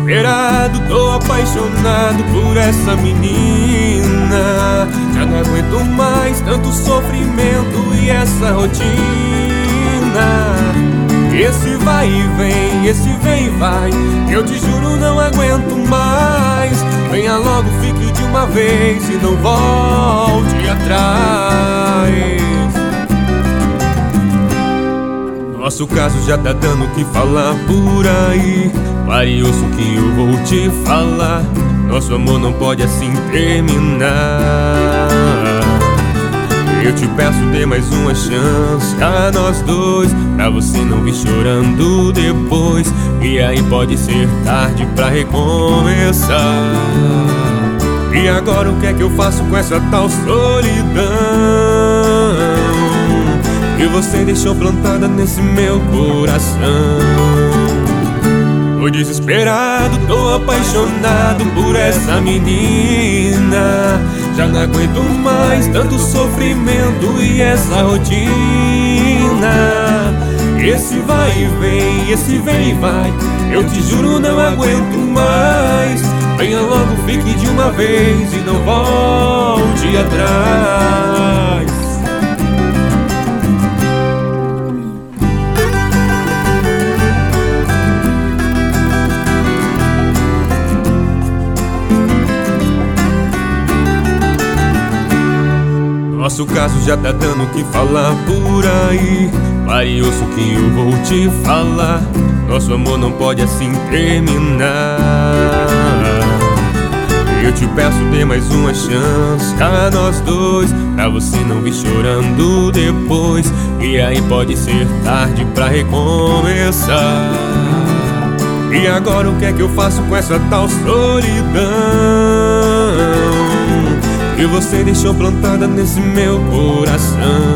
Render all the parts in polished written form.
desesperado, tô apaixonado por essa menina. Já não aguento mais tanto sofrimento e essa rotina. Esse vai e vem, esse vem e vai, eu te juro não aguento mais. Venha logo, fique de uma vez e não volte atrás. Nosso caso já tá dando o que falar por aí. Pare, ouça o que eu vou te falar. Nosso amor não pode assim terminar. Eu te peço, dê mais uma chance a nós dois, pra você não vir chorando depois. E aí pode ser tarde pra recomeçar. E agora o que é que eu faço com essa tal solidão que você deixou plantada nesse meu coração? Tô desesperado, tô apaixonado por essa menina. Já não aguento mais tanto sofrimento e essa rotina. Esse vai e vem, esse vem e vai, eu te juro não aguento mais. Venha logo, fique de uma vez e não volte atrás. Nosso caso já tá dando o que falar por aí. Pare e ouça o que eu vou te falar. Nosso amor não pode assim terminar. Eu te peço, dê mais uma chance a nós dois, pra você não vir chorando depois. E aí pode ser tarde pra recomeçar. E agora o que é que eu faço com essa tal solidão que você deixou plantada nesse meu coração?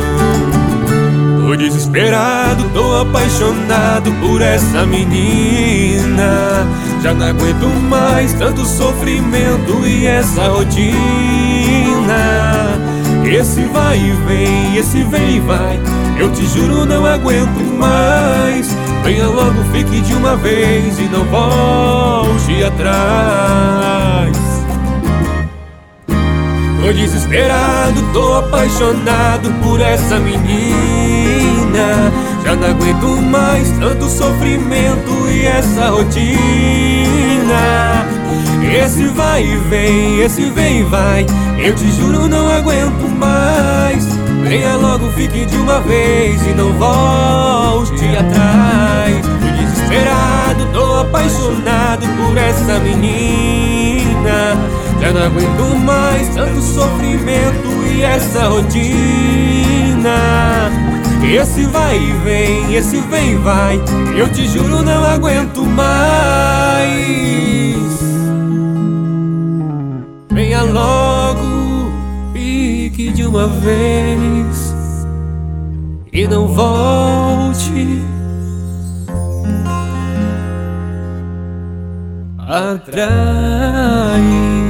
Tô desesperado, tô apaixonado por essa menina. Já não aguento mais tanto sofrimento e essa rotina. Esse vai e vem, esse vem e vai, eu te juro não aguento mais. Venha logo, fique de uma vez e não volte atrás. Tô desesperado, tô apaixonado por essa menina. Já não aguento mais tanto sofrimento e essa rotina. Esse vai e vem, esse vem e vai, eu te juro não aguento mais. Venha logo, fique de uma vez e não volte atrás. Tô desesperado, tô apaixonado por essa menina. Já não aguento mais tanto sofrimento e essa rotina. Esse vai e vem, esse vem e vai, eu te juro não aguento mais. Venha logo, fique de uma vez e não volte atrás.